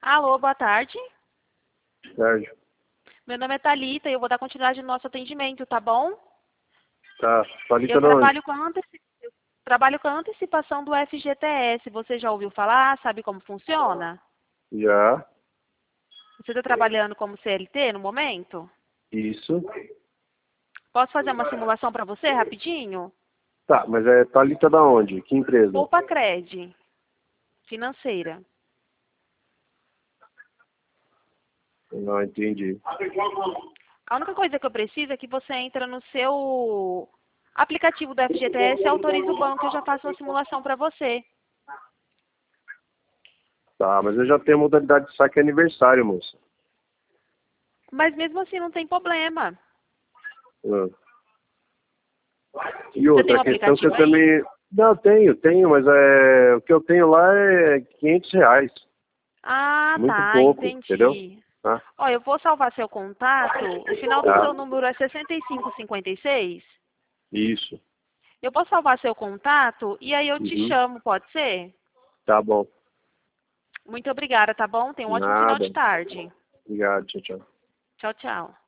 Alô, boa tarde. Sérgio. Meu nome é Thalita e eu vou dar continuidade no nosso atendimento, tá bom? Tá. Thalita Eu de onde? trabalho com a antecipação do FGTS. Você já ouviu falar? Sabe como funciona? Já. Você está trabalhando como CLT no momento? Isso. Posso fazer uma simulação para você rapidinho? Tá, mas é Thalita da onde? Que empresa? Poupa Cred, financeira. Não entendi. A única coisa que eu preciso é que você entra no seu aplicativo do FGTS e autoriza o banco, eu já faço uma simulação para você. Tá, mas eu já tenho a modalidade de saque aniversário, moça. Mas mesmo assim não tem problema. Ah. E Você tem outra um questão que eu aplicativo aí? também... Não, tenho, mas o que eu tenho lá é R$ 500. Ah, Muito tá, pouco, entendeu? entendi. Tá? Ó, eu vou salvar seu contato. O final do Tá. seu número é 6556. Isso. Eu vou salvar seu contato e aí eu te Uhum. chamo, pode ser? Tá bom. Muito obrigada, tá bom? Tenha um ótimo final Nada. de tarde. Obrigado, tchau, tchau. Tchau, tchau.